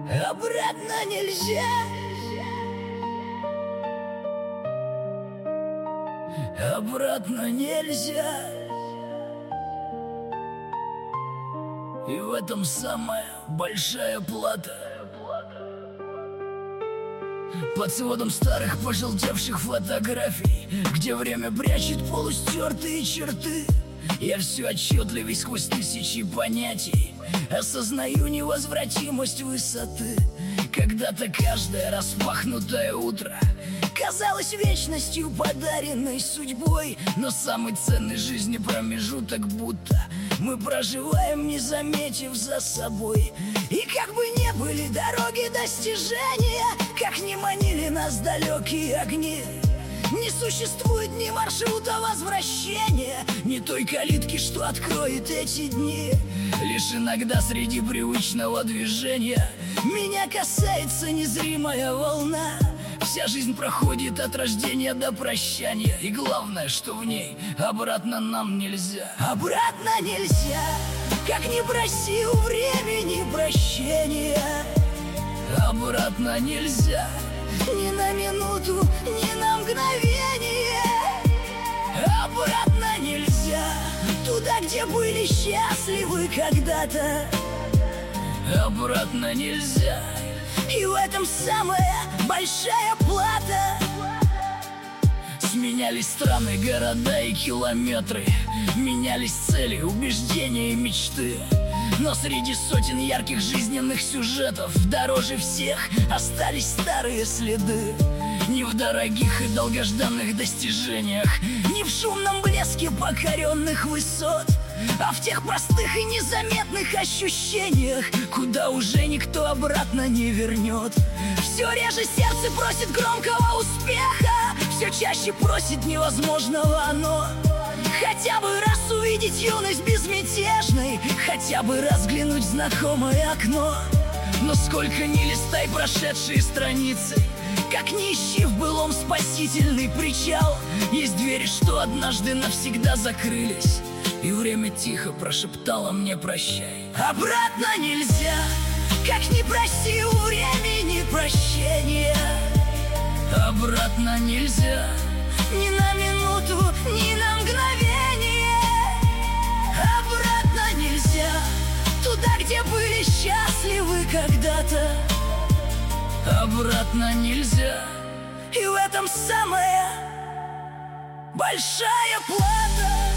Обратно нельзя. Обратно нельзя. И в этом самая большая плата. Под сводом старых пожелтевших фотографий, где время прячет полустертые черты, я все отчетливей сквозь тысячи понятий осознаю невозвратимость высоты. Когда-то каждое распахнутое утро казалось вечностью, подаренной судьбой. Но самый ценный в жизни промежуток будто мы проживаем, не заметив за собой. И как бы не были дороги достижения, как не манили нас далекие огни, не существует ни маршрута возвращения, ни той калитки, что откроет эти дни. Лишь иногда среди привычного движения меня касается незримая волна. Вся жизнь проходит от рождения до прощания, и главное, что в ней обратно нам нельзя. Обратно нельзя, как не проси у времени прощения. Обратно нельзя, ни на минуту, ни на мгновение. Обратно нельзя, туда, где были счастливы когда-то. Обратно нельзя, и в этом самая большая плата. Сменялись страны, города и километры, менялись цели, убеждения и мечты. Но среди сотен ярких жизненных сюжетов дороже всех остались старые следы. Не в дорогих и долгожданных достижениях, не в шумном блеске покоренных высот, а в тех простых и незаметных ощущениях, куда уже никто обратно не вернет. Все реже сердце просит громкого успеха, все чаще просит невозможного оно. Хотя бы раз увидеть юность безмятежной, хотя бы раз взглянуть в знакомое окно. Но сколько ни листай прошедшие страницы, как ни ищи в былом спасительный причал, есть двери, что однажды навсегда закрылись, и время тихо прошептало мне прощай. Обратно нельзя, как ни проси у времени прощения. Обратно нельзя, ни на минуту, ни на мгновение. Обратно нельзя, туда, где были счастливы когда-то. Обратно нельзя, и в этом самая большая плата.